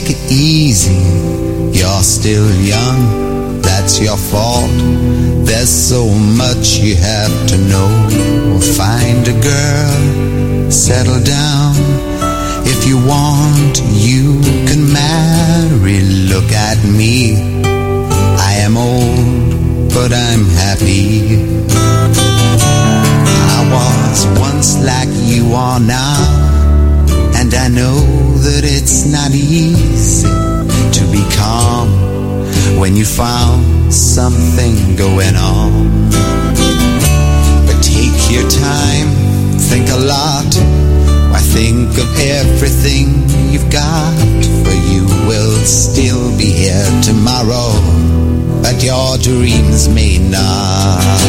take it easy. You're still young, that's your fault. There's so much you have to know. Find a girl, settle down. If you want, you can marry. Look at me, I am old, but I'm happy. I was once like you are now, and I know that it's not easy to be calm when you found something going on. But take your time, think a lot. Why, think of everything you've got, for you will still be here tomorrow, but your dreams may not.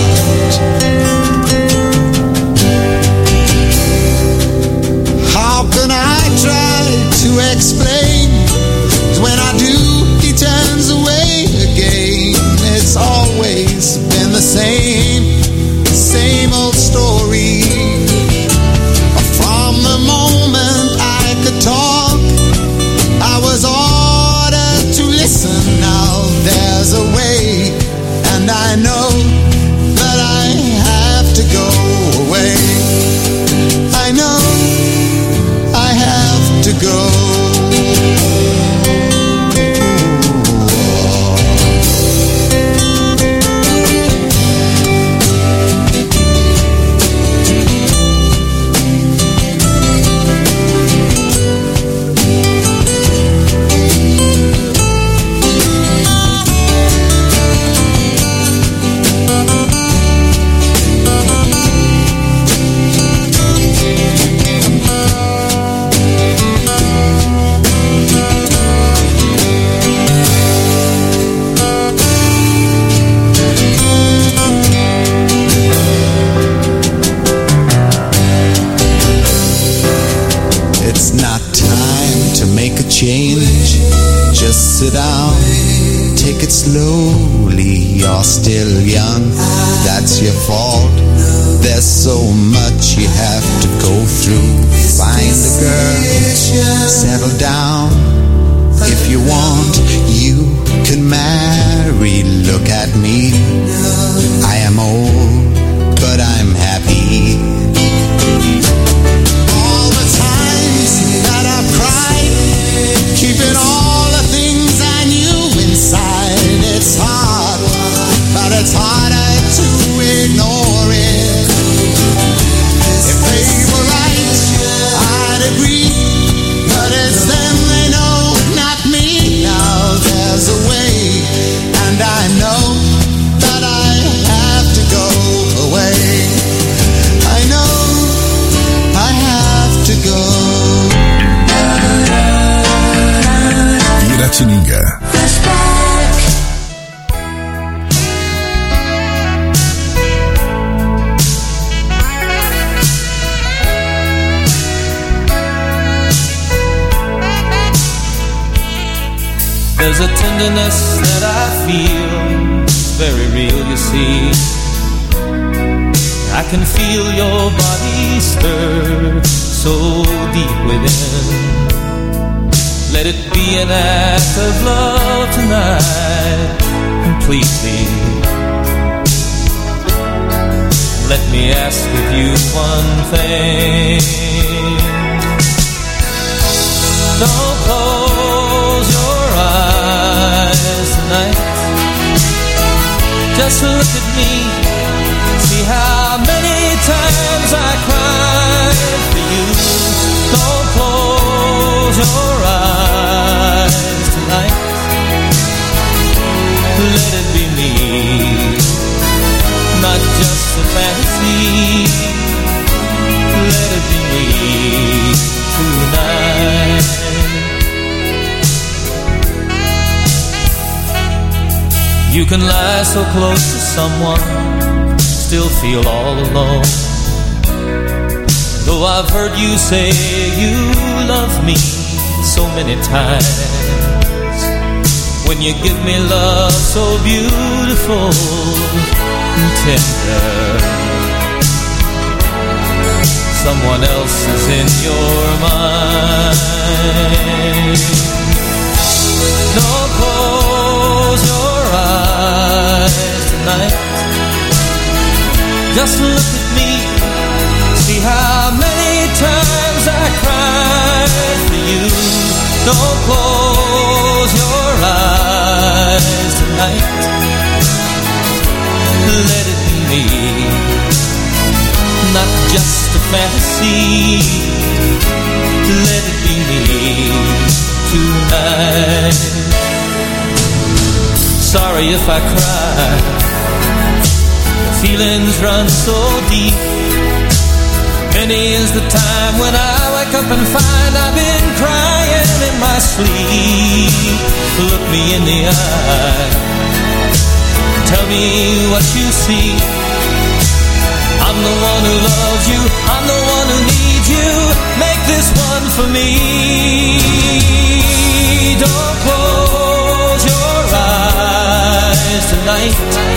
How can I try to explain? When I do, he turns away again. It's always been the same old story. From the moment I could talk, I was ordered to listen. Now there's a way, and I know that I have to go away. I know I have to go. Change, just sit down, take it slowly. You're still young, that's your fault. There's so much you have to go through. Find a girl, settle down. If you want, you can marry. Look at me, I am old, but I'm happy. All the times that I've cried, keeping all the things I knew inside. It's hard, but it's harder to ignore it. If they were right, I'd agree, but it's them they know, not me. Now there's a way, and I know that I have to go away. I know I have to go. Piratininga. There's a tenderness that I feel, very real, you see. I can feel your body stir so deep within. Let it be an act of love tonight, completely. Let me ask of you one thing. Don't close your eyes tonight. Just look at me, see how many times I cried for you. Don't close your eyes tonight. Let it be me, not just a fantasy. Let it be me tonight. You can lie so close to someone, still feel all alone. Though I've heard you say you love me so many times, when you give me love so beautiful and tender, someone else is in your mind. close your eyes tonight. Let it be me, not just a fantasy. Let it be me tonight. Sorry if I cry, feelings run so deep. Many is the time when I wake up and find I've been crying in my sleep. Look me in the eye, tell me what you see. I'm the one who loves you, I'm the one who needs you. Make this one for me. Don't close your eyes tonight.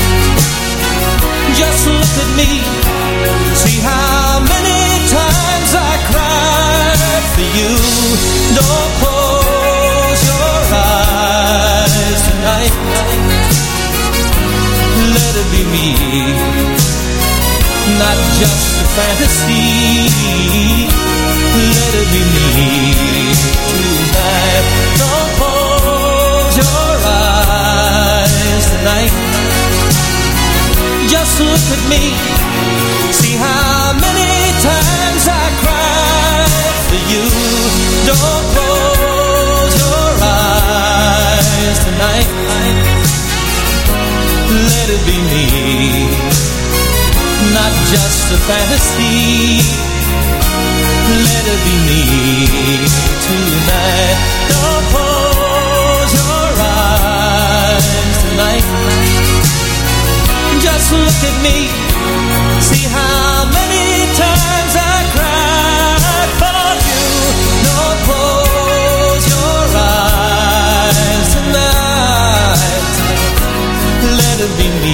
Just look at me, see how many times I cried for you. Don't close your eyes tonight. Let it be me, not just a fantasy. Let it be me tonight. Don't close your eyes tonight. Just look at me, see how many times I cried for you. Don't close your eyes tonight. Let it be me, not just a fantasy. Let it be me tonight. Don't close your eyes tonight. Just look at me, see how many times I cried for you. Don't close your eyes tonight. Let it be me.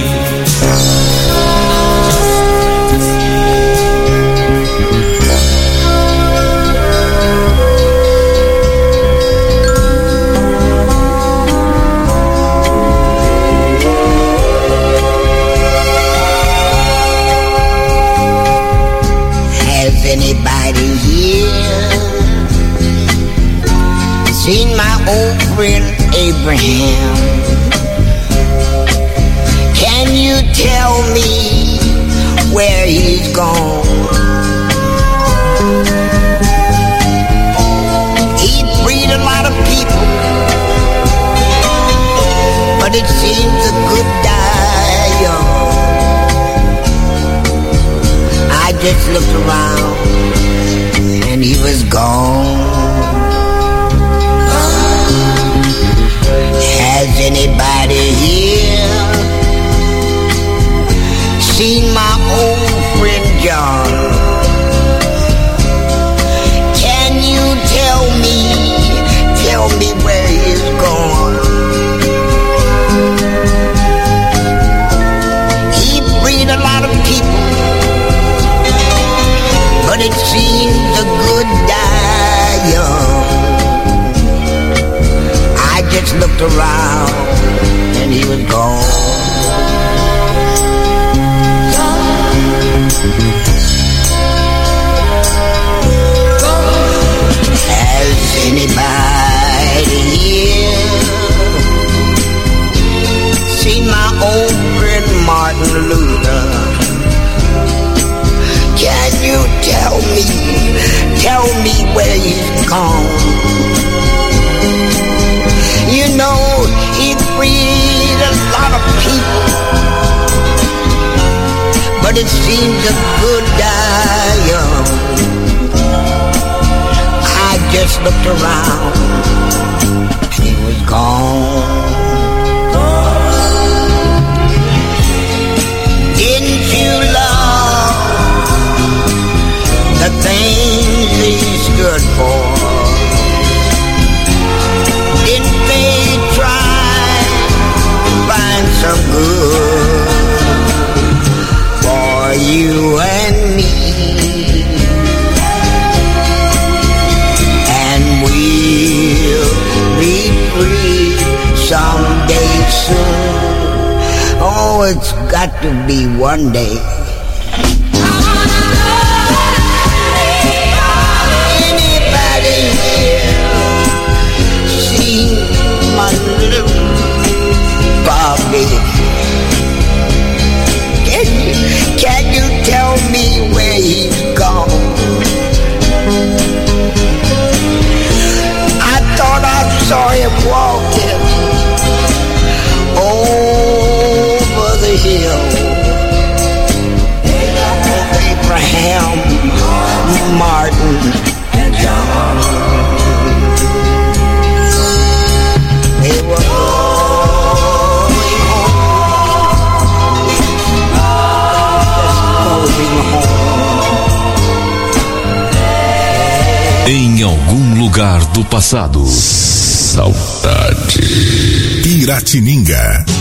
Anybody here seen my old friend Abraham? Can you tell me where he's gone? He freed a lot of people, but it seems the good die young. I just looked around and he was gone. Has anybody here seen my old friend John? Can you tell me where he's gone? He freed a lot of people, but it seems the good die young. I just looked around and he was gone. Has anybody here seen my old friend Martin Luther? Can you tell me where he's gone? You know, he freed a lot of people, but it seems a good die young. I just looked around, he was gone. Didn't you love the things he stood for? Didn't they try to find some good for you and me? And we'll be free someday soon. Oh, it's got to be one day. him walking over the hill. Abraham, Martin, and John. They were going home. Em algum lugar do passado. Saudade. Piratininga.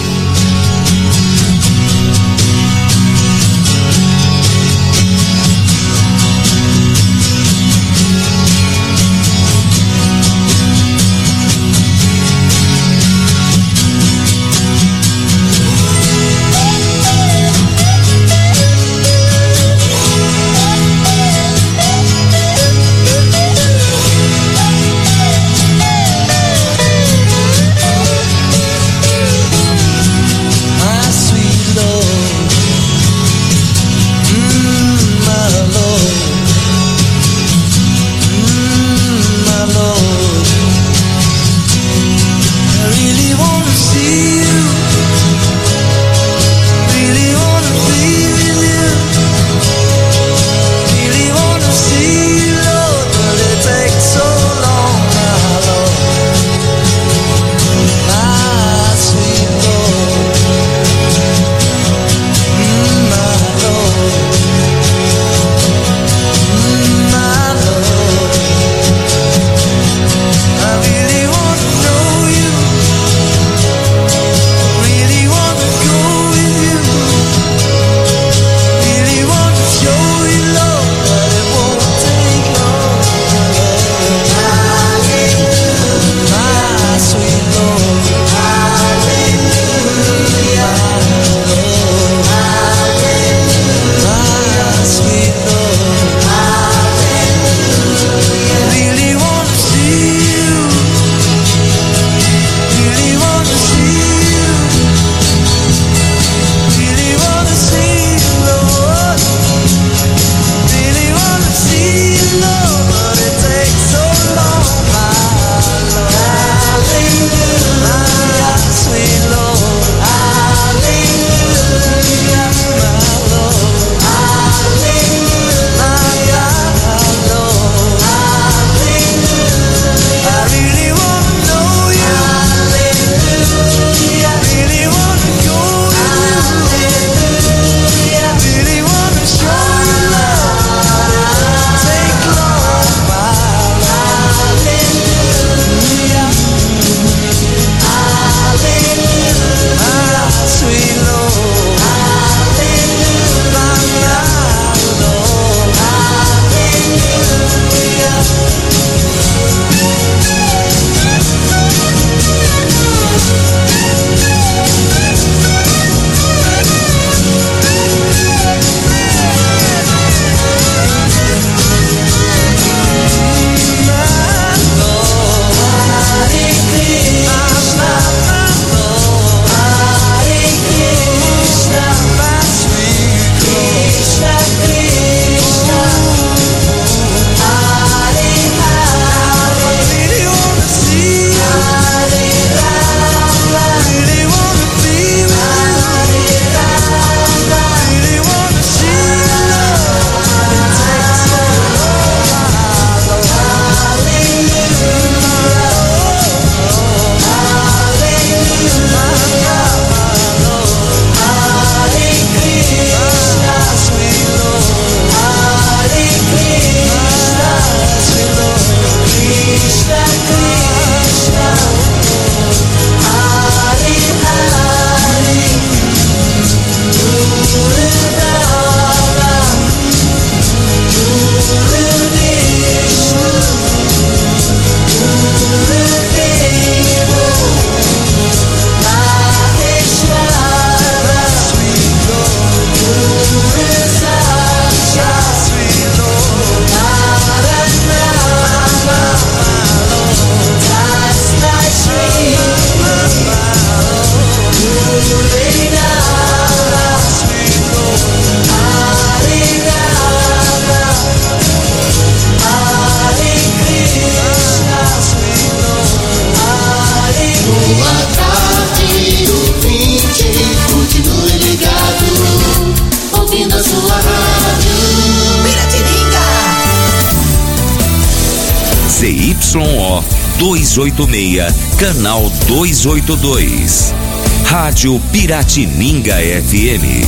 286, canal 282. Rádio Piratininga FM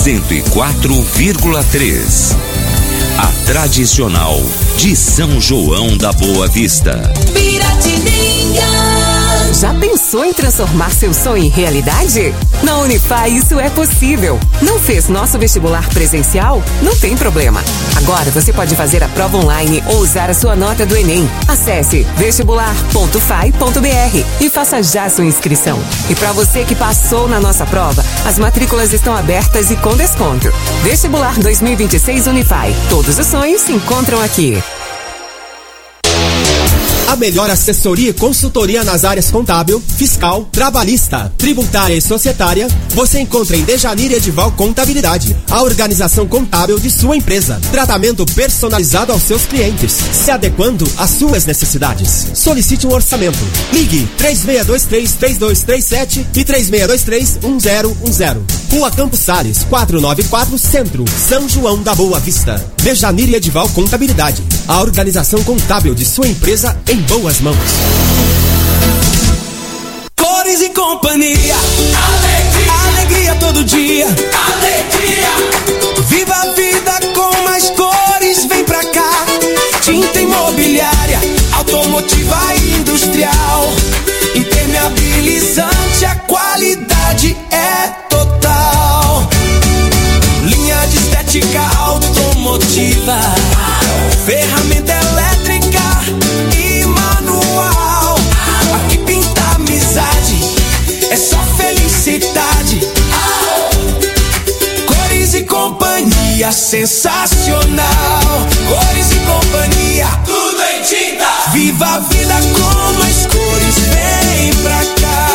104,3. A tradicional de São João da Boa Vista. Piratininga. Já pensou em transformar seu sonho em realidade? Na Unify isso é possível. Não fez nosso vestibular presencial? Não tem problema. Agora você pode fazer a prova online ou usar a sua nota do Enem. Acesse vestibular.fai.br e faça já sua inscrição. E para você que passou na nossa prova, as matrículas estão abertas e com desconto. Vestibular 2026 Unify. Todos os sonhos se encontram aqui. A melhor assessoria e consultoria nas áreas contábil, fiscal, trabalhista, tributária e societária, você encontra em Dejanir Edival Contabilidade, a organização contábil de sua empresa. Tratamento personalizado aos seus clientes, se adequando às suas necessidades. Solicite um orçamento. Ligue 3623-3237 e 3623-1010. Rua Campos Sales, 494, Centro, São João da Boa Vista. Dejanir Edival Contabilidade, a organização contábil de sua empresa em boas mãos. Cores e companhia, alegria todo dia, alegria. Viva a vida com mais cores, vem pra cá. Tinta imobiliária, automotiva e industrial, impermeabilizante, a qualidade é total. Linha de estética automotiva, ferramenta elétrica e manual. Aqui pinta amizade, é só felicidade. Cores e companhia, sensacional. Cores e companhia, tudo em tinta. Viva a vida com mais cores, vem pra cá.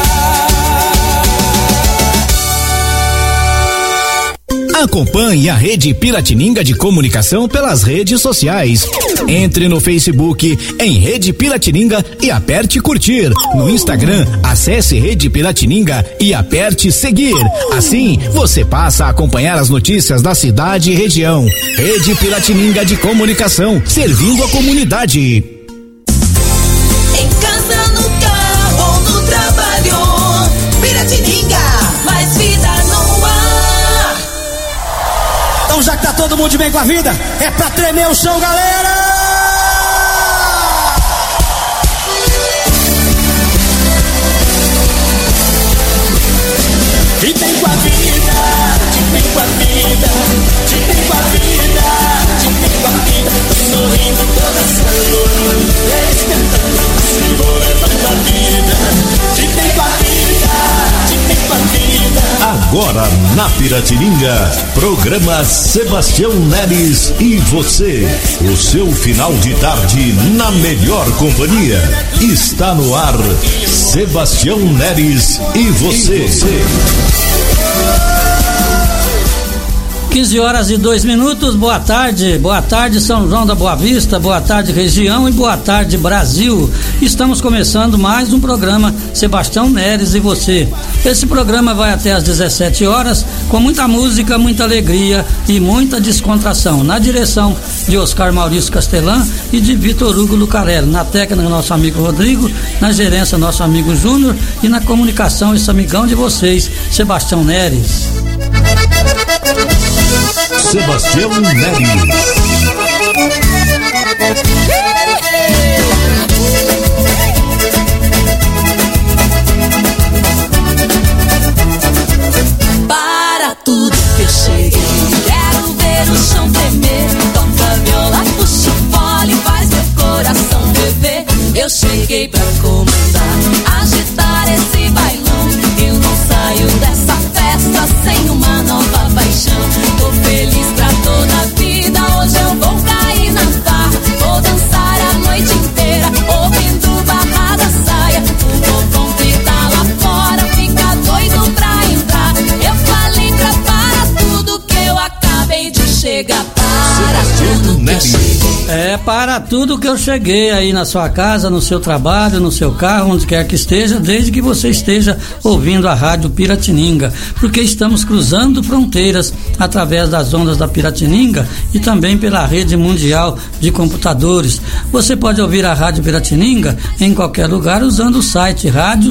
Acompanhe a Rede Piratininga de Comunicação pelas redes sociais. Entre no Facebook em Rede Piratininga e aperte curtir. No Instagram, acesse Rede Piratininga e aperte seguir. Assim, você passa a acompanhar as notícias da cidade e região. Rede Piratininga de Comunicação, servindo a comunidade. Em casa, no carro ou no trabalho, Piratininga, mais vida no ar. Então já que tá todo mundo de bem com a vida, é pra tremer o chão, galera! De bem com a vida, de bem com a vida, de bem com a vida, de bem com a vida. Tô sorrindo, tô dançando, cantando, assim vou levando a vida. De bem com a vida, de bem com a vida. Agora na Piratininga, programa Sebastião Neres e você. O seu final de tarde na melhor companhia. Está no ar, Sebastião Neres e você. 15h02. Boa tarde São João da Boa Vista, boa tarde região e boa tarde Brasil. Estamos começando mais um programa Sebastião Neres e você. Esse programa vai até às 17 horas com muita música, muita alegria e muita descontração. Na direção de Oscar Maurício Castelã e de Vitor Hugo Lucarelli. Na técnica, nosso amigo Rodrigo. Na gerência, nosso amigo Júnior. E na comunicação, esse amigão de vocês, Sebastião Neres. Sebastião Neres. Para tudo que eu cheguei, quero ver o chão tremer. Toca viola, puxa o fole, faz meu coração beber. Eu cheguei pra comandar, agitar esse bailão. Eu não saio dessa festa sem uma nova paixão. Tô feliz pra toda a vida, hoje eu vou cair na farra. Vou dançar a noite inteira, ouvindo Barra da Saia. O povão que tá lá fora fica doido pra entrar. Eu falei pra parar tudo que eu acabei de chegar. Para tudo que eu cheguei. É para tudo que eu cheguei aí na sua casa, no seu trabalho, no seu carro, onde quer que esteja, desde que você esteja ouvindo a Rádio Piratininga, porque estamos cruzando fronteiras através das ondas da Piratininga e também pela rede mundial de computadores. Você pode ouvir a Rádio Piratininga em qualquer lugar usando o site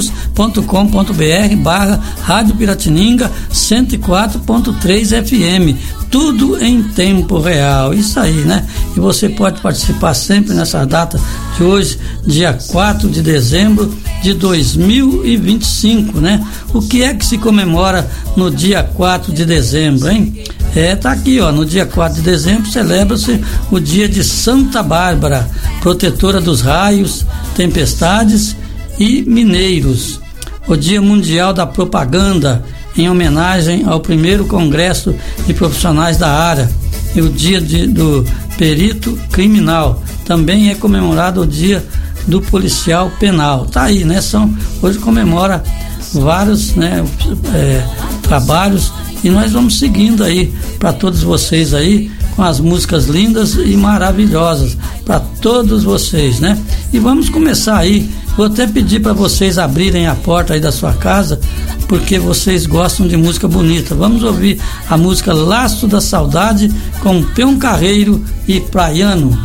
radios.com.br/Rádio Piratininga 104.3 FM. Tudo em tempo real, isso aí, né? E você pode participar sempre nessa data de hoje, dia 4 de dezembro de 2025, né? O que é que se comemora no dia 4 de dezembro, hein? Tá aqui, ó, no dia 4 de dezembro celebra-se o dia de Santa Bárbara, protetora dos raios, tempestades e mineiros. O Dia Mundial da Propaganda, em homenagem ao primeiro Congresso de Profissionais da Área, e o Dia do Perito Criminal. Também é comemorado o Dia do Policial Penal. Tá aí, né? Hoje comemora vários, né, trabalhos, e nós vamos seguindo aí para todos vocês aí com as músicas lindas e maravilhosas para todos vocês, né? E vamos começar aí. Vou até pedir para vocês abrirem a porta aí da sua casa, porque vocês gostam de música bonita. Vamos ouvir a música Laço da Saudade com Peão Carreiro e Praiano.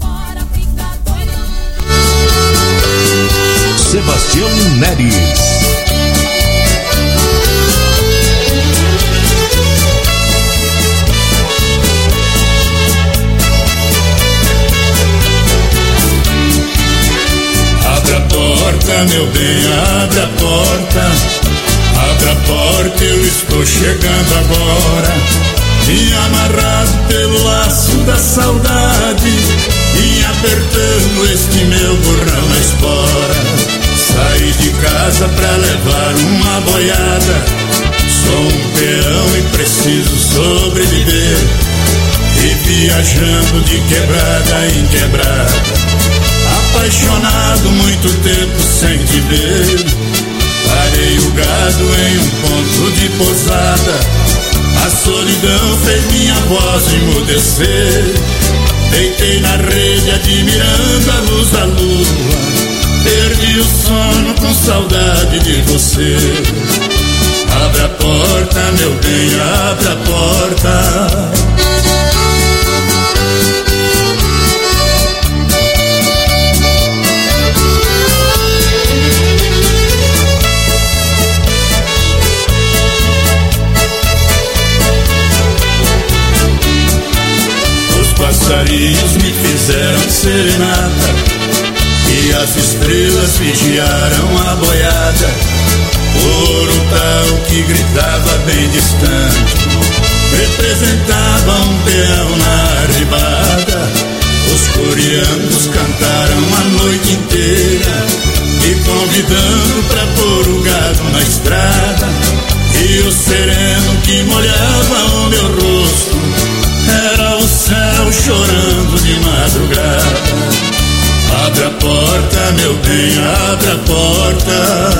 Sebastião Neres. Meu bem, abre a porta, eu estou chegando agora, me amarrado pelo laço da saudade, me apertando este meu burrão na espora. Saí de casa pra levar uma boiada, sou um peão e preciso sobreviver, e viajando de quebrada em quebrada, apaixonado muito tempo sem te ver. Parei o gado em um ponto de pousada, a solidão fez minha voz emudecer. Deitei na rede admirando a luz da lua, perdi o sono com saudade de você. Abre a porta, meu bem, abre a porta. Passarinhos me fizeram serenata e as estrelas vigiaram a boiada. Ouro tal que gritava bem distante representava um peão na arribada. Os coreanos cantaram a noite inteira, me convidando pra pôr o gado na estrada. E o sereno que molhava o meu rosto era o céu chorando de madrugada. Abre a porta, meu bem, abre a porta.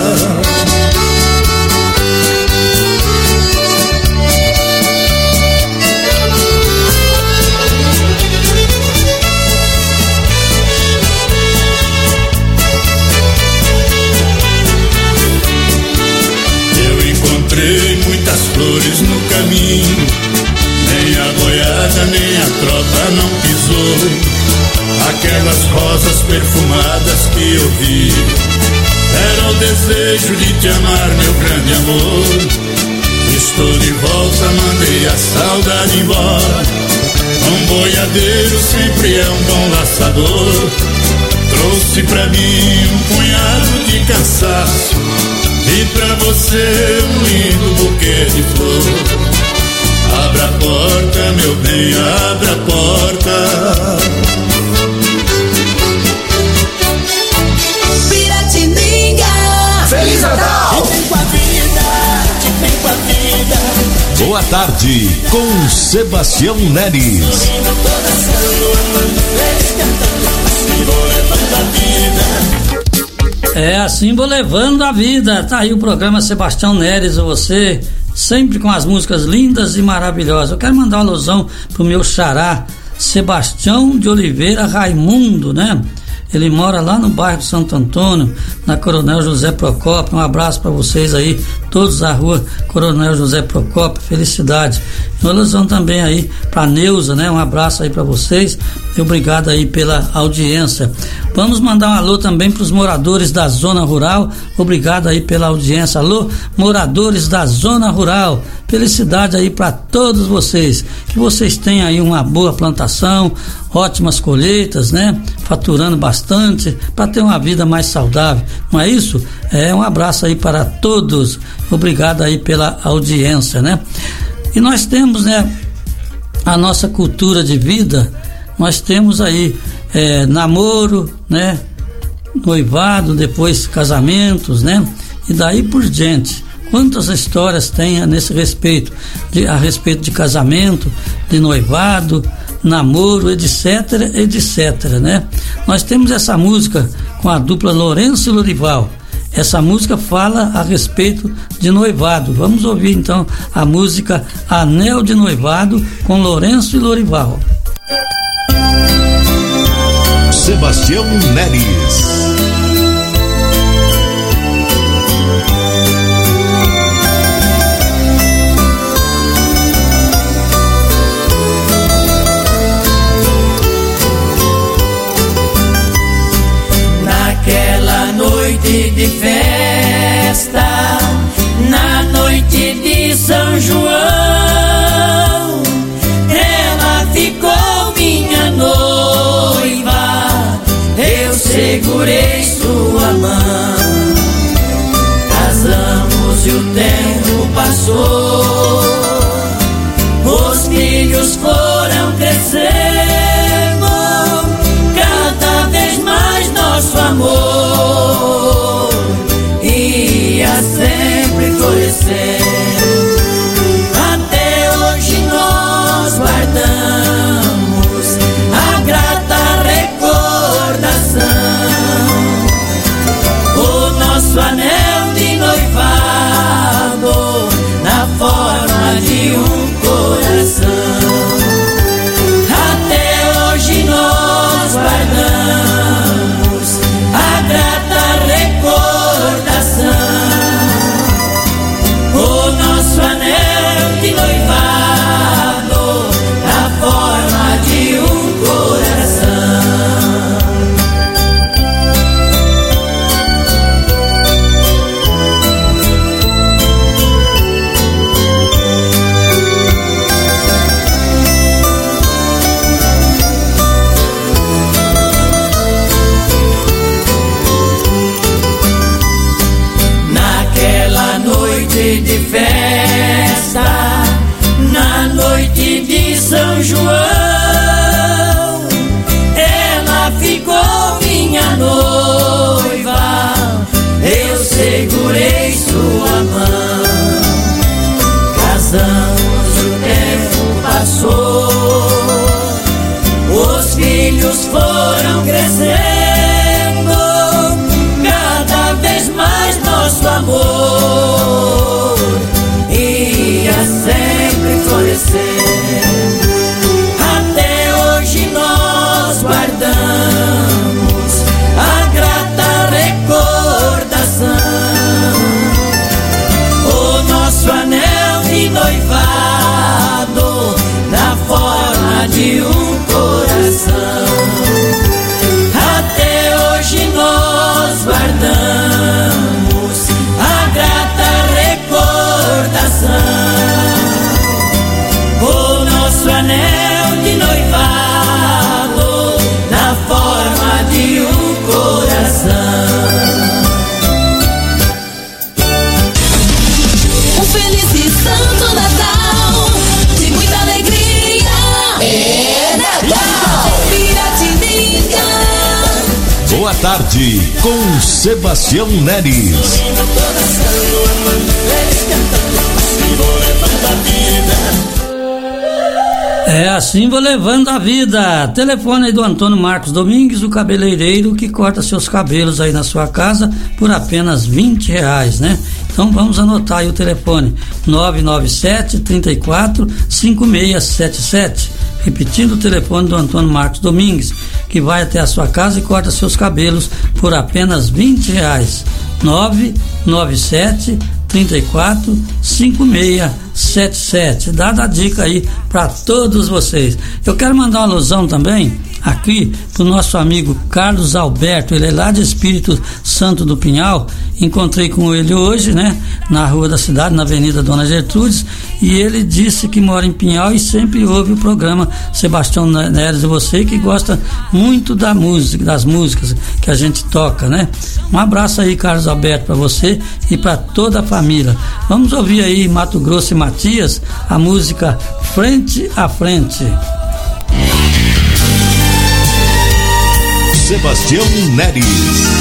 Eu encontrei muitas flores no caminho, nem a boiada, nem a tropa não pisou. Aquelas rosas perfumadas que eu vi, era o desejo de te amar, meu grande amor. Estou de volta, mandei a saudade embora. Um boiadeiro sempre é um bom laçador. Trouxe pra mim um punhado de cansaço e pra você um lindo buquê de flor. Abra a porta, meu bem, abra a porta. Piratininga, Feliz Natal! Vem com a vida, vem com a vida. Boa tarde, com Sebastião Neres. É assim, vou levando a vida. Tá aí o programa Sebastião Neres, você sempre com as músicas lindas e maravilhosas. Eu quero mandar uma alusão pro meu xará, Sebastião de Oliveira Raimundo, né? Ele mora lá no bairro Santo Antônio, na Coronel José Procópio. Um abraço para vocês aí, todos da rua Coronel José Procópio, felicidade. Nós vamos também aí para Neuza, né? Um abraço aí para vocês e obrigado aí pela audiência. Vamos mandar um alô também para os moradores da zona rural, obrigado aí pela audiência. Alô, moradores da zona rural, felicidade aí para todos vocês, que vocês tenham aí uma boa plantação, ótimas colheitas, né? Faturando bastante para ter uma vida mais saudável, não é isso? Um abraço aí para todos, obrigado aí pela audiência, né? E nós temos, né, a nossa cultura de vida, nós temos aí namoro, né, noivado, depois casamentos, né, e daí por diante. Quantas histórias tem nesse respeito, a respeito de casamento, de noivado, namoro, etc, né? Nós temos essa música com a dupla Lourenço e Lorival. Essa música fala a respeito de noivado. Vamos ouvir então a música Anel de Noivado com Lourenço e Lorival. Sebastião Neres. Naquela noite de festa, na noite de São João, ela ficou minha noiva, eu segurei sua mão. Casamos e o tempo passou, os filhos foram crescendo, cada vez mais nosso amor ia sempre florescer. Até hoje nós guardamos a grata recordação, o nosso anel de noivado na forma de um coração. Até hoje nós guardamos a grata recordação, o nosso anel de noivado na forma de um coração. Naquela noite de festa, na noite de São João, ela ficou minha noiva, eu segurei sua mão. Casamos e o tempo passou, os filhos foram crescendo, cada vez mais nosso amor ia sempre florescer. Até hoje nós guardamos a grata recordação, o nosso anel de noivado na forma de um coração. Até hoje nós guardamos a grata recordação, o nosso anel de noivado na forma de um coração. Um feliz e santo Natal, de muita alegria. É Natal! Piratininga. Boa tarde com Sebastião Neres. É assim vou levando a vida. Telefone aí do Antônio Marcos Domingues, o cabeleireiro que corta seus cabelos aí na sua casa por apenas R$20, né? Então vamos anotar aí o telefone 997 34 5677. Repetindo o telefone do Antônio Marcos Domingues, que vai até a sua casa e corta seus cabelos por apenas R$20. 997 34 5677. Dada a dica aí para todos vocês. Eu quero mandar uma alusão também aqui pro nosso amigo Carlos Alberto. Ele é lá de Espírito Santo do Pinhal. Encontrei com ele hoje, né, na rua da cidade, na Avenida Dona Gertrudes, e ele disse que mora em Pinhal e sempre ouve o programa Sebastião Neres e você, que gosta muito da música, das músicas que a gente toca, né? Um abraço aí, Carlos Alberto, para você e para toda a família. Vamos ouvir aí Mato Grosso e Matias, a música Frente a Frente. Sebastião Neres.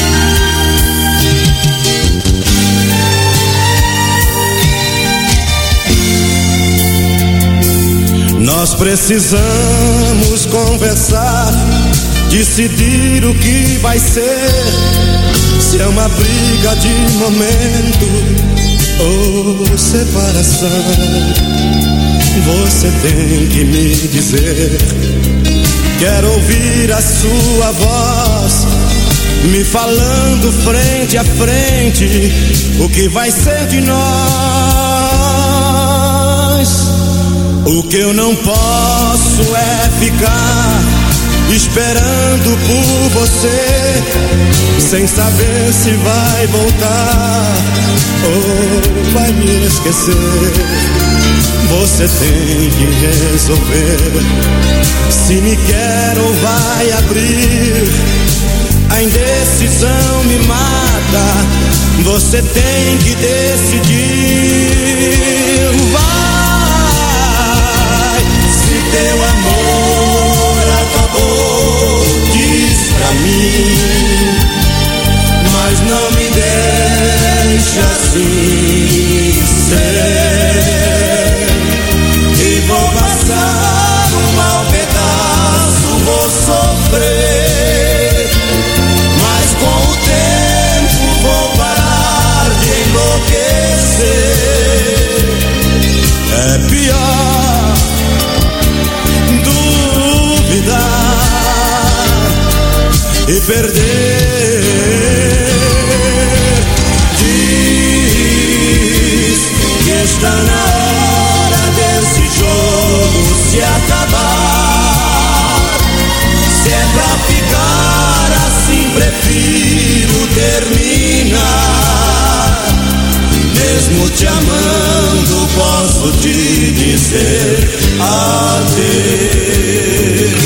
Nós precisamos conversar, decidir o que vai ser, se é uma briga de momento ou separação. Você tem que me dizer. Quero ouvir a sua voz me falando frente a frente o que vai ser de nós. O que eu não posso é ficar esperando por você, sem saber se vai voltar ou vai me esquecer. Você tem que resolver se me quer ou vai abrir. A indecisão me mata, você tem que decidir. Vai, se teu amor acabou, diz pra mim, mas não me deixe assim ser. E vou passar um mau pedaço, vou sofrer, mas com o tempo vou parar de enlouquecer. É pior duvidar e perder. Diz que está na hora desse jogo se acabar. Se é pra ficar assim, prefiro terminar. Mesmo te amando, posso te dizer adeus.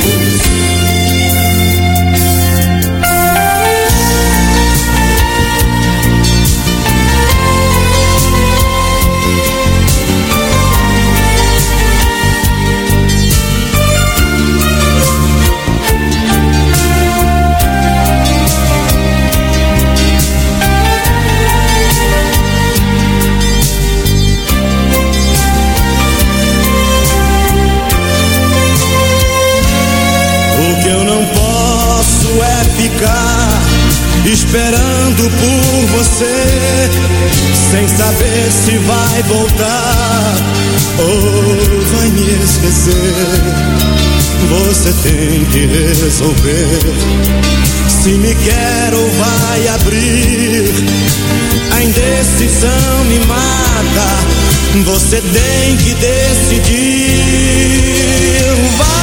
Esperando por você, sem saber se vai voltar ou vai me esquecer. Você tem que resolver se me quer ou vai abrir. A indecisão me mata, você tem que decidir.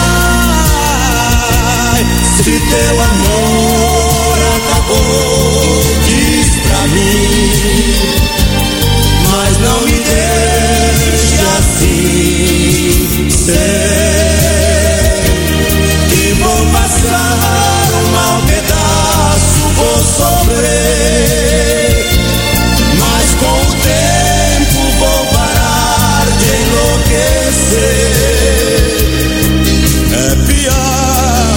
Vai, se teu amor acabou, diz pra mim, mas não me deixe assim ser. E vou passar um mau pedaço, vou sofrer, mas com o tempo vou parar de enlouquecer. É pior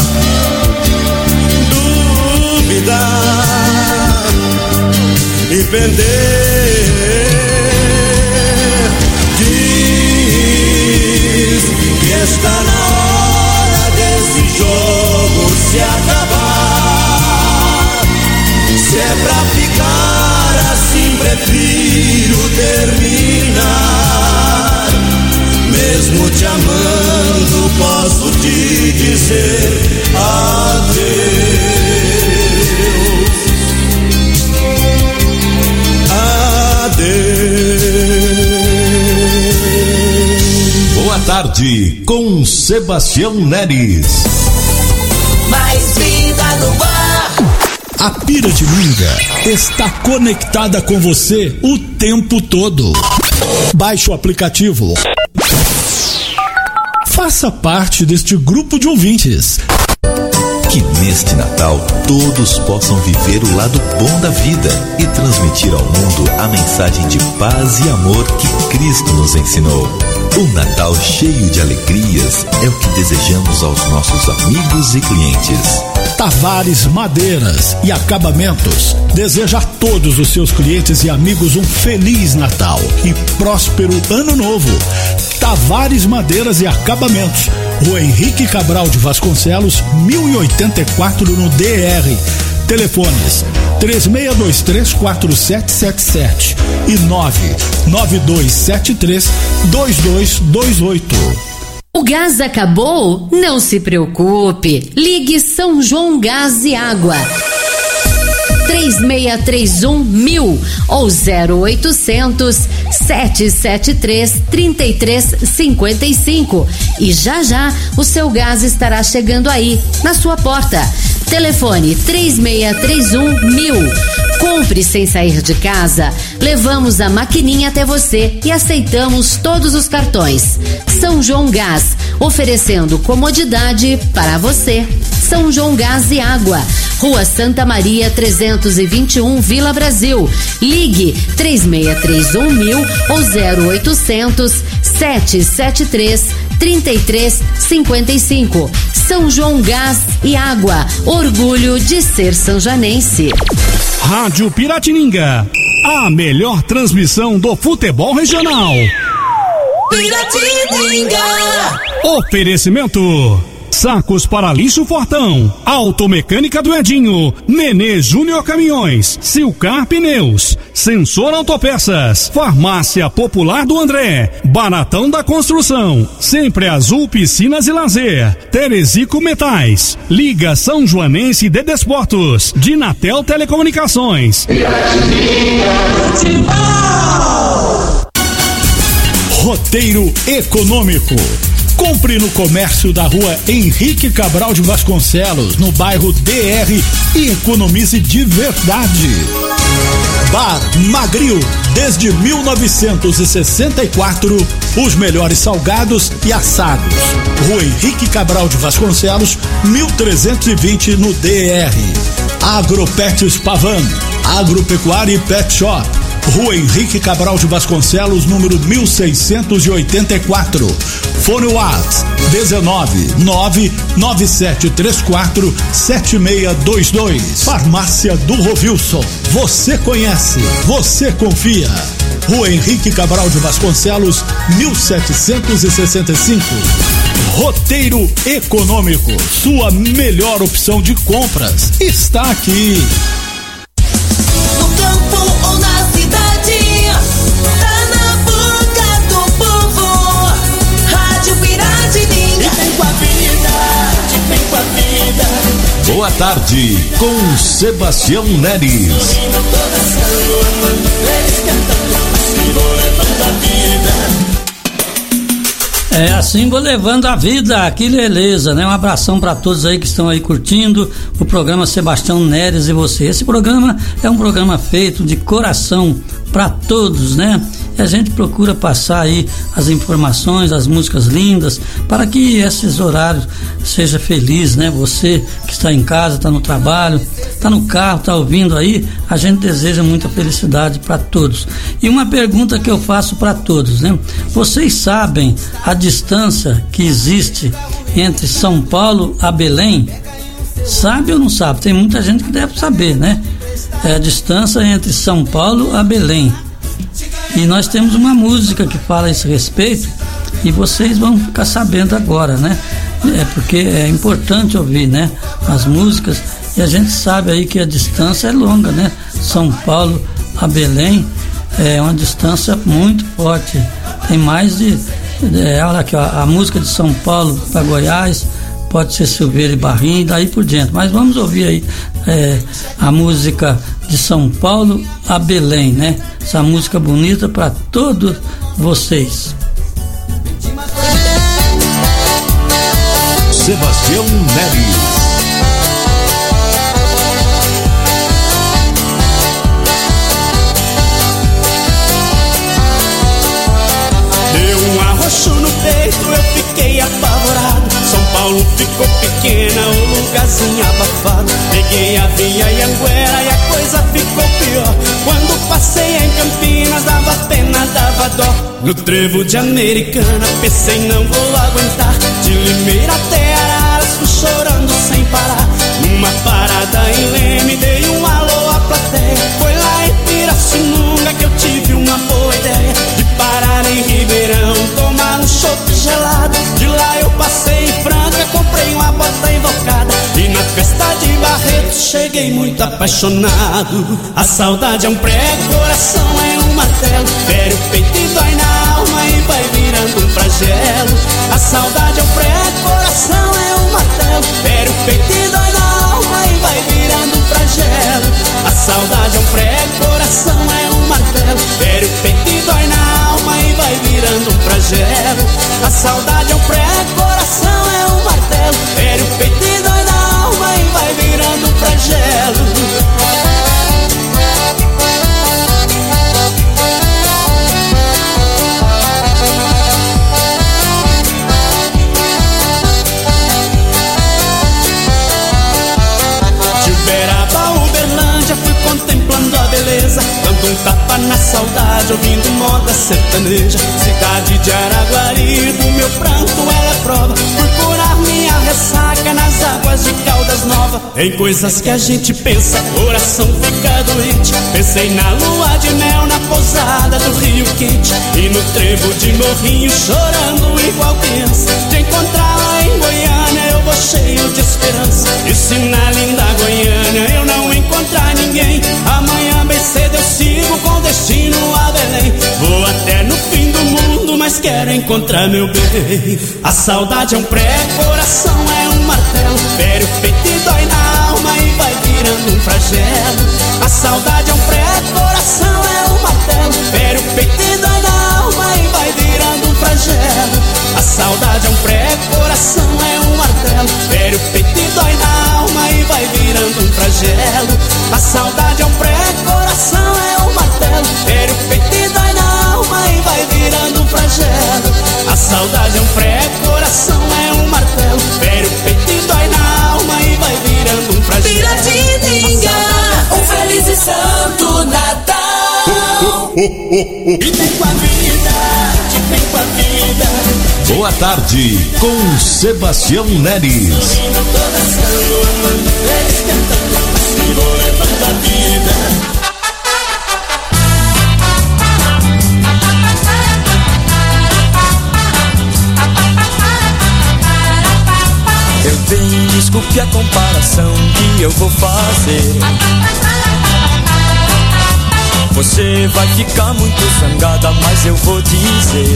duvidar e perder. Diz que está na hora desse jogo se acabar. Se é pra ficar assim, prefiro terminar. Mesmo te amando, Tarde com Sebastião Neres. Mais vida no ar. A Piratininga está conectada com você o tempo todo. Baixe o aplicativo. Faça parte deste grupo de ouvintes. Que neste Natal todos possam viver o lado bom da vida e transmitir ao mundo a mensagem de paz e amor que Cristo nos ensinou. Um Natal cheio de alegrias é o que desejamos aos nossos amigos e clientes. Tavares Madeiras e Acabamentos deseja a todos os seus clientes e amigos um Feliz Natal e próspero Ano Novo. Tavares Madeiras e Acabamentos, Rua Henrique Cabral de Vasconcelos, 1084 no DR. Telefones 36234777 e 992732228. O gás acabou? Não se preocupe. Ligue São João Gás e Água. 3631.000 ou 0800 773 3355. E já o seu gás estará chegando aí, na sua porta. Telefone 3631.000. Compre sem sair de casa. Levamos a maquininha até você e aceitamos todos os cartões. São João Gás, oferecendo comodidade para você. São João Gás e Água, Rua Santa Maria 321, Vila Brasil. Ligue 3631.000 ou 0800 773 3355. São João Gás e Água, orgulho de ser sanjanense. Rádio Piratininga, a melhor transmissão do futebol regional. Piratininga. Oferecimento: Sacos para lixo Fortão, Automecânica do Edinho, Nenê Júnior Caminhões, Silcar Pneus, Sensor Autopeças, Farmácia Popular do André, Baratão da Construção, Sempre Azul Piscinas e Lazer, Terezico Metais, Liga São Joanense de Desportos, Dinatel Telecomunicações. Roteiro econômico. Compre no comércio da Rua Henrique Cabral de Vasconcelos, no bairro DR, e economize de verdade. Bar Magril, desde 1964, os melhores salgados e assados. Rua Henrique Cabral de Vasconcelos, 1320 no DR. Agropets Pavan, Agropecuária e Pet Shop. Rua Henrique Cabral de Vasconcelos, número 1684. Fone Whats 19997347622. Farmácia do Rovilson. Você conhece, você confia. Rua Henrique Cabral de Vasconcelos, 1765. Roteiro econômico, sua melhor opção de compras está aqui. No campo ou na cidade, tá na boca do povo. Rádio Piratininga. Vem com a vida, vem com a vida. Boa tarde com Sebastião Neres. É assim, vou levando a vida, que beleza, né? Um abração para todos aí que estão aí curtindo o programa Sebastião Neres e você. Esse programa é um programa feito de coração para todos, né? E a gente procura passar aí as informações, as músicas lindas, para que esses horários seja feliz, né? Você que está em casa, está no trabalho, está no carro, está ouvindo aí, a gente deseja muita felicidade para todos. E uma pergunta que eu faço para todos, né? Vocês sabem a distância que existe entre São Paulo a Belém? Sabe ou não sabe? Tem muita gente que deve saber, né? É a distância entre São Paulo a Belém. E nós temos uma música que fala a esse respeito e vocês vão ficar sabendo agora, né? É porque é importante ouvir, né? As músicas, e a gente sabe aí que a distância é longa, né? São Paulo a Belém é uma distância muito forte. Tem mais de... olha aqui, ó, a música de São Paulo para Goiás pode ser Silveira e Barrinha e daí por diante. Mas vamos ouvir aí a música de São Paulo a Belém, né? Essa música bonita para todos vocês. Sebastião Neres. Arroxo no peito, eu fiquei apavorado. São Paulo ficou pequena, o lugarzinho abafado. Peguei a via e Anguera e a coisa ficou pior. Quando passei em Campinas, dava pena, dava dó. No trevo de Americana, pensei não vou aguentar. De Limeira até Araras, fui chorando sem parar. Numa parada em Leme, dei um alô à plateia. Foi lá em Pirassununga que eu tive uma boa ideia de parar em Ribeirão, tomar um chopp gelado. De lá eu passei em Franca, comprei uma bota invocada. E na festa de Barreto cheguei muito apaixonado. A saudade é um prego, coração é um martelo. Fere o peito e dói na alma e vai virando um flagelo. A saudade é um prego, coração é um martelo. Fere o peito e dói na alma e vai virando um flagelo. A saudade é um prego, coração é um martelo. Fere o peito e dói na alma e vai virando um flagelo. A saudade é um prego, coração é um martelo. Fere o peito e dói na alma e vai virando um flagelo. Fui contemplando a beleza, dando um tapa na saudade, ouvindo moda sertaneja. Cidade de Araguari, do meu pranto ela é prova. Fui curar minha ressaca nas águas de Caldas Novas. Tem coisas que a gente pensa, coração fica doente. Pensei na lua de mel, na pousada do Rio Quente. E no trevo de Morrinho, chorando igual criança. De encontrá-la em Goiânia, eu vou cheio de esperança. E se na linda Goiânia eu não encontrar ninguém, amanhã bem cedo eu sigo com destino a Belém. Vou até no fim do mundo, mas quero encontrar meu bem. A saudade é um prego, coração é um martelo. Fere o peito e dói na alma e vai virando um flagelo. A saudade é um prego, coração é um martelo. Fere o peito e dói na alma e vai virando um flagelo. A saudade é um prego, coração é um martelo. Fere o peito e dói na alma e vai virando um flagelo. A saudade é um prego, coração é um martelo. Fere o peito e dói na alma e vai virando um flagelo. A saudade é um prego, coração é um martelo. Fere o peito e dói na alma e vai virando um flagelo. Piratininga, um feliz e santo Natal. E vem com a vida, vem com a vida. Boa tarde com Sebastião Neres. Vou levando a vida. Eu tenho, desculpe a comparação que eu vou fazer. Você vai ficar muito zangada, mas eu vou dizer.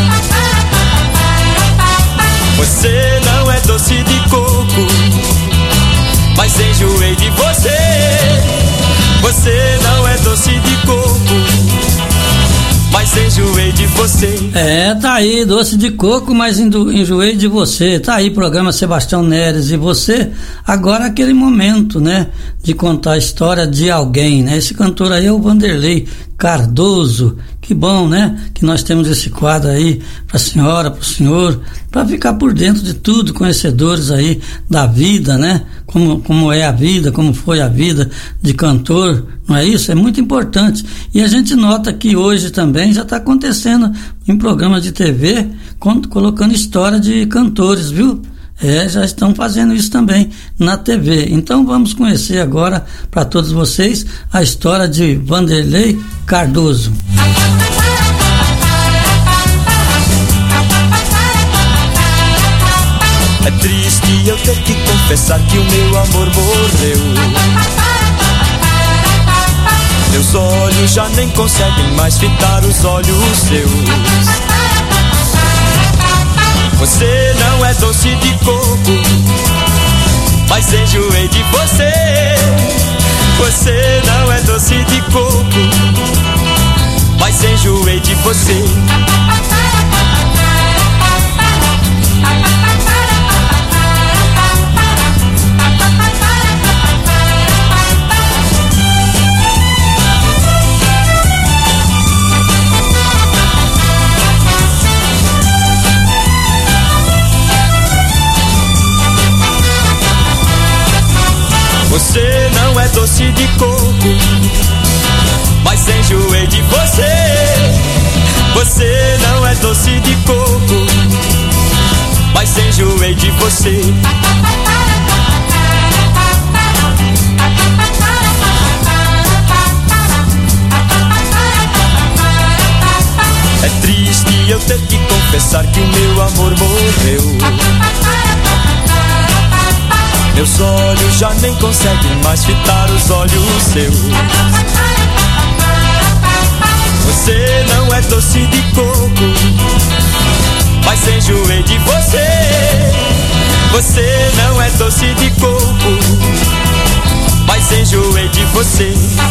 Você não é doce de coco, mas enjoei de você. Você não é doce de coco, mas enjoei de você. É, tá aí, doce de coco, mas enjoei de você. Tá aí, programa Sebastião Neres e você. Agora aquele momento, né, de contar a história de alguém, né? Esse cantor aí é o Vanderlei Cardoso. Que bom, né, que nós temos esse quadro aí pra senhora, pro senhor, pra ficar por dentro de tudo, conhecedores aí da vida, né? Como é a vida, como foi a vida de cantor, não é isso? É muito importante. E a gente nota que hoje também já está acontecendo em programas de TV, colocando história de cantores, viu? Já estão fazendo isso também na TV. Então vamos conhecer agora, para todos vocês, a história de Vanderlei Cardoso. É triste eu ter que confessar que o meu amor morreu. Meus olhos já nem conseguem mais fitar os olhos seus. Você não é doce de coco, mas enjoei de você. Você não é doce de coco, mas enjoei de você. doce de coco, mas enjoei de você. Você não é doce de coco, mas enjoei de você. É triste eu ter que confessar que o meu amor morreu. Meus olhos já nem conseguem mais fitar os olhos seus. Você não é doce de coco, mas enjoei de você. Você não é doce de coco, mas enjoei de você.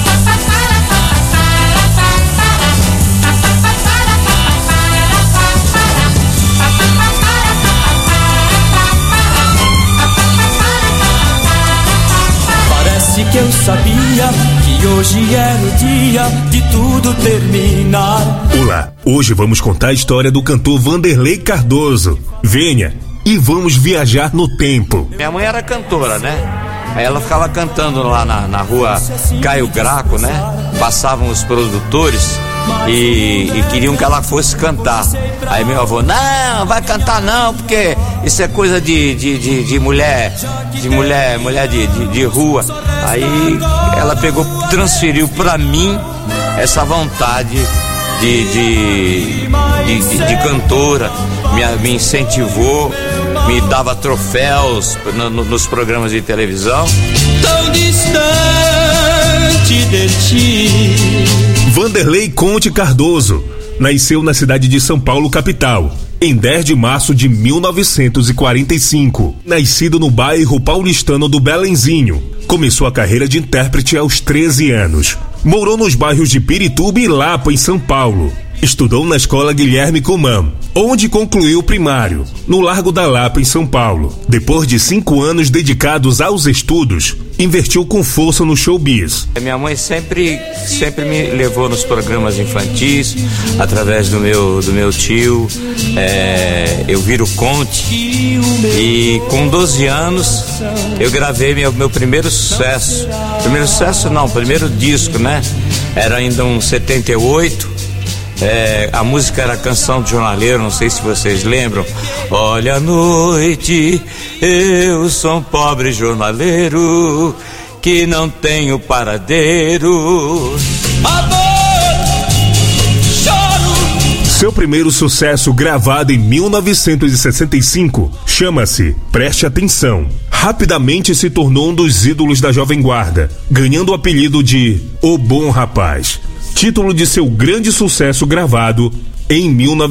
Parece que eu sabia que hoje era o dia de tudo terminar. Olá, hoje vamos contar a história do cantor Vanderlei Cardoso. Venha e vamos viajar no tempo. Minha mãe era cantora, né? Aí ela ficava cantando lá na rua Caio Graco, né? Passavam os produtores e queriam que ela fosse cantar. Aí meu avô, não, vai cantar não, porque isso é coisa de mulher de rua. Aí ela pegou, transferiu pra mim essa vontade de cantora, me incentivou, me dava troféus nos programas de televisão. Tão distante de ti. Vanderlei Conte Cardoso nasceu na cidade de São Paulo, capital, em 10 de março de 1945. Nascido no bairro paulistano do Belenzinho, começou a carreira de intérprete aos 13 anos. Morou nos bairros de Pirituba e Lapa, em São Paulo. Estudou na escola Guilherme Comã, onde concluiu o primário, no Largo da Lapa, em São Paulo. Depois de 5 anos dedicados aos estudos, investiu com força no showbiz. Minha mãe sempre me levou nos programas infantis, através do meu tio, Elviro Conte. E com 12 anos eu gravei meu primeiro sucesso. Primeiro disco, né? Era ainda um 78. A música era Canção de Jornaleiro, não sei se vocês lembram. Olha a noite, eu sou um pobre jornaleiro que não tenho paradeiro. Amor, choro. Seu primeiro sucesso, gravado em 1965, chama-se Preste Atenção. Rapidamente se tornou um dos ídolos da Jovem Guarda, ganhando o apelido de O Bom Rapaz, título de seu grande sucesso gravado em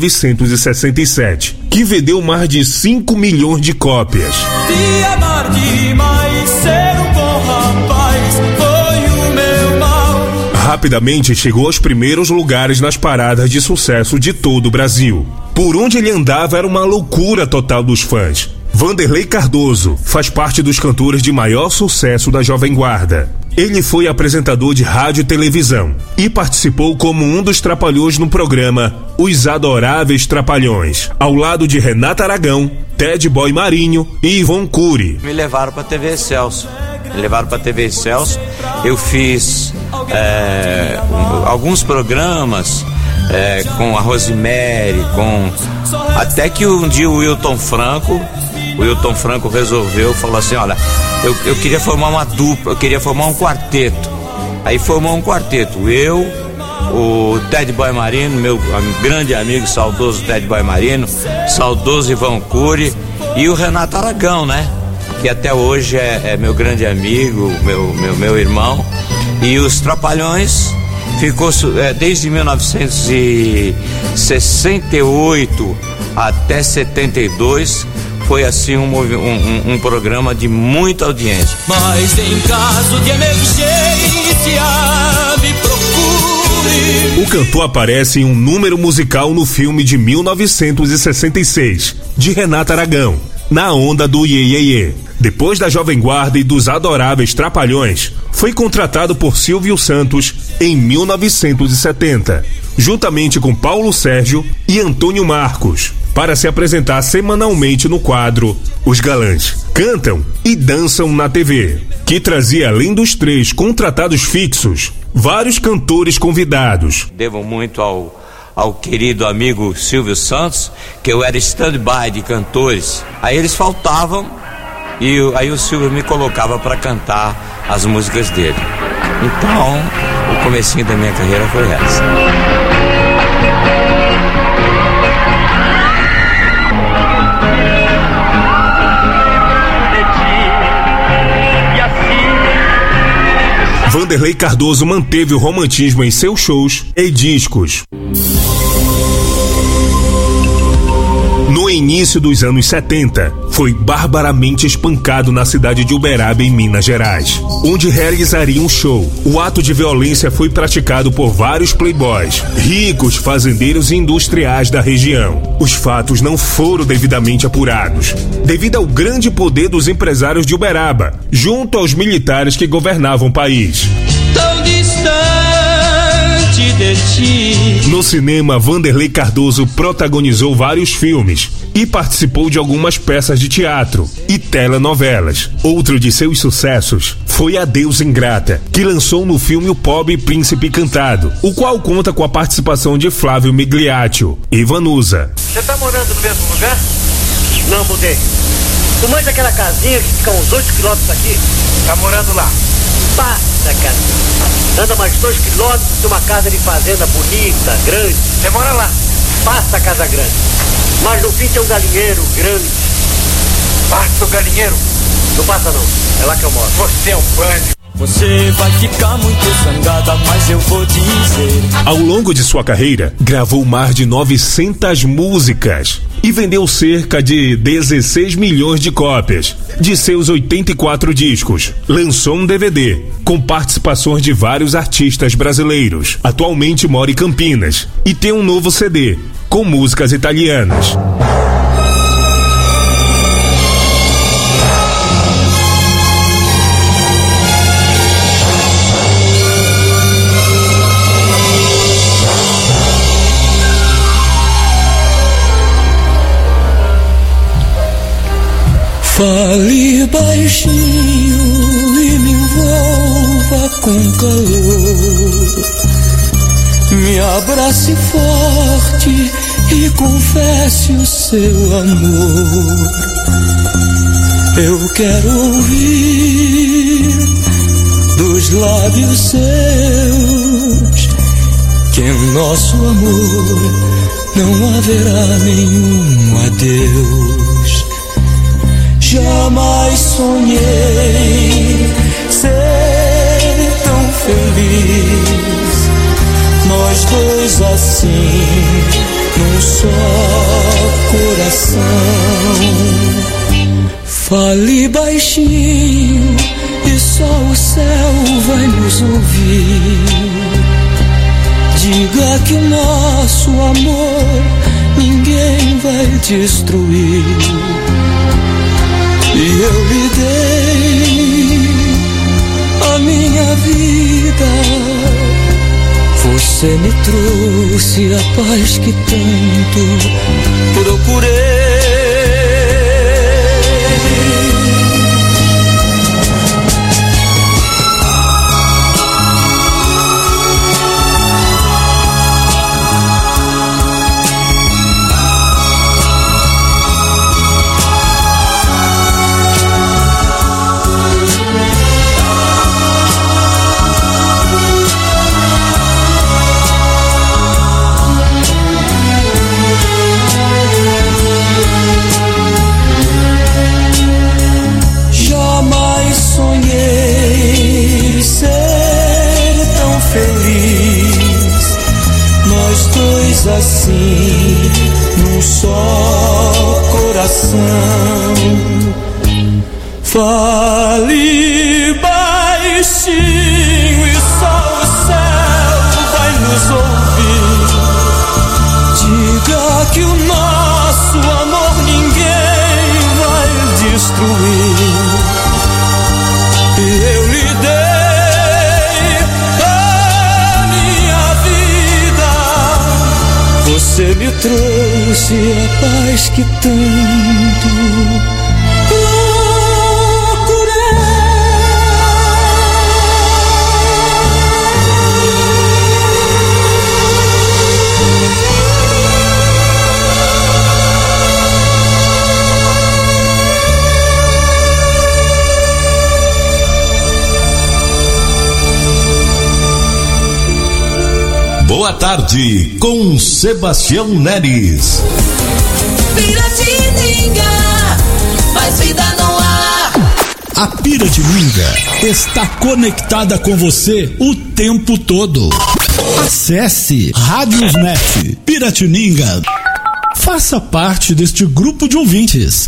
1967, que vendeu mais de 5 milhões de cópias. Te amar demais, ser um bom rapaz, foi o meu mal. Rapidamente chegou aos primeiros lugares nas paradas de sucesso de todo o Brasil. Por onde ele andava era uma loucura total dos fãs. Vanderlei Cardoso faz parte dos cantores de maior sucesso da Jovem Guarda. Ele foi apresentador de rádio e televisão e participou como um dos trapalhões no programa Os Adoráveis Trapalhões, ao lado de Renata Aragão, Ted Boy Marinho e Ivon Cury. Me levaram pra TV Excelsior. Eu fiz alguns programas com a Rosemary, até que um dia o Wilton Franco resolveu, falou assim, olha, eu queria formar uma dupla, eu queria formar um quarteto. Aí formou um quarteto, eu, o Ted Boy Marino, meu grande amigo, saudoso Ted Boy Marino, saudoso Ivon Cury e o Renato Aragão, né? Que até hoje é meu grande amigo, meu irmão. E os Trapalhões ficou desde 1968 até 72. Foi assim um programa de muita audiência. Mas em caso de emergência, me procure. O cantor aparece em um número musical no filme de 1966, de Renata Aragão, Na Onda do Iê Iê Iê. Depois da Jovem Guarda e dos Adoráveis Trapalhões, foi contratado por Silvio Santos em 1970, juntamente com Paulo Sérgio e Antônio Marcos, para se apresentar semanalmente no quadro Os Galãs, cantam e dançam na TV, que trazia, além dos 3 contratados fixos, vários cantores convidados. Devo muito ao querido amigo Silvio Santos, que eu era stand-by de cantores. Aí eles faltavam e aí o Silvio me colocava para cantar as músicas dele. Então, o comecinho da minha carreira foi essa. Vanderlei Cardoso manteve o romantismo em seus shows e discos. No início dos anos 70, foi barbaramente espancado na cidade de Uberaba, em Minas Gerais, onde realizaria um show. O ato de violência foi praticado por vários playboys, ricos, fazendeiros e industriais da região. Os fatos não foram devidamente apurados, devido ao grande poder dos empresários de Uberaba, junto aos militares que governavam o país. Tão distante de ti. No cinema, Vanderlei Cardoso protagonizou vários filmes e participou de algumas peças de teatro e telenovelas. Outro de seus sucessos foi Adeus Ingrata, que lançou no filme O Pobre Príncipe Cantado, o qual conta com a participação de Flávio Migliaccio e Vanusa. Você tá morando no mesmo lugar? Não, mudei. Tu manja aquela casinha que fica uns 8 quilômetros daqui? Tá morando lá. Passa, cara. Anda mais 2 quilômetros, tem uma casa de fazenda bonita, grande. Você mora lá? Passa a casa grande. Mas no fim tem um galinheiro grande. Passa o galinheiro? Não passa não, é lá que eu moro. Você é um banho. Você vai ficar muito zangada, mas eu vou dizer. Ao longo de sua carreira, gravou mais de 900 músicas e vendeu cerca de 16 milhões de cópias de seus 84 discos. Lançou um DVD com participações de vários artistas brasileiros. Atualmente mora em Campinas e tem um novo CD com músicas italianas. Fale baixinho e me envolva com calor. Me abrace forte e confesse o seu amor. Eu quero ouvir dos lábios seus que em nosso amor não haverá nenhum adeus. Jamais sonhei ser tão feliz, nós dois assim, num só coração. Fale baixinho e só o céu vai nos ouvir. Diga que o nosso amor ninguém vai destruir. E eu lhe dei a minha vida. Você me trouxe a paz que tanto procurei. Assim, num só coração. Fale baixinho e só o céu vai nos ouvir. Diga que o nosso amor ninguém vai destruir. E eu lhe dei você me trouxe a paz que tanto Boa Tarde com Sebastião Neres. Piratininga, mais vida no ar. A Piratininga está conectada com você o tempo todo. Acesse Radiosnet Piratininga. Faça parte deste grupo de ouvintes.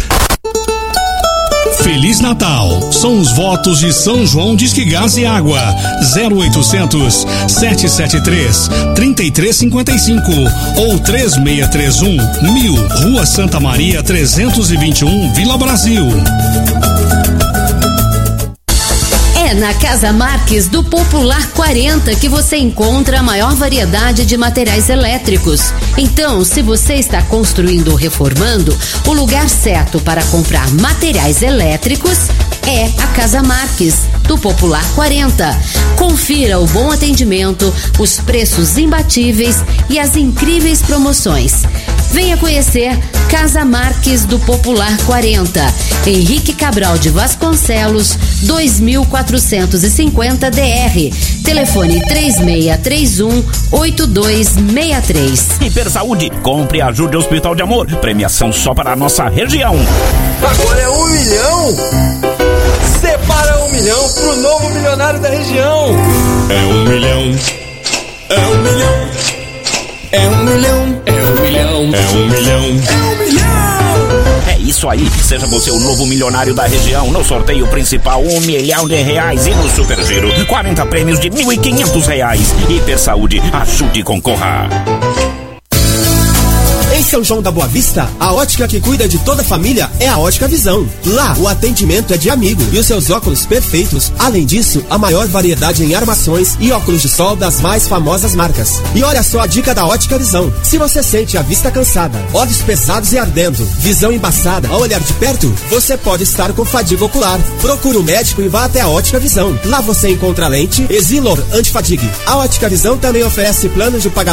Feliz Natal. São os votos de São João Disque Gás e Água. 0800 773 3355 ou 3631 1000, Rua Santa Maria 321, Vila Brasil. É na Casa Marques do Popular 40 que você encontra a maior variedade de materiais elétricos. Então, se você está construindo ou reformando, o lugar certo para comprar materiais elétricos é a Casa Marques do Popular 40. Confira o bom atendimento, os preços imbatíveis e as incríveis promoções. Venha conhecer Casa Marques do Popular 40, Henrique Cabral de Vasconcelos, 2450 DR. Telefone 3631-8263. Hipersaúde, compre e ajude o Hospital de Amor. Premiação só para a nossa região. Agora é 1 milhão? Separa 1 milhão pro novo milionário da região. É 1 milhão. É 1 milhão. É 1 milhão. É 1 milhão. É 1 milhão. É 1 milhão. É isso aí, seja você o novo milionário da região. No sorteio principal, R$1 milhão e no Super Giro, 40 prêmios de R$1.500. Hipersaúde, ajude e concorra. Em São João da Boa Vista, a ótica que cuida de toda a família é a Ótica Visão. Lá, o atendimento é de amigo e os seus óculos perfeitos. Além disso, a maior variedade em armações e óculos de sol das mais famosas marcas. E olha só a dica da Ótica Visão. Se você sente a vista cansada, olhos pesados e ardendo, visão embaçada ao olhar de perto, você pode estar com fadiga ocular. Procure um médico e vá até a Ótica Visão. Lá você encontra lente Exilor Antifadigue. A Ótica Visão também oferece planos de pagamento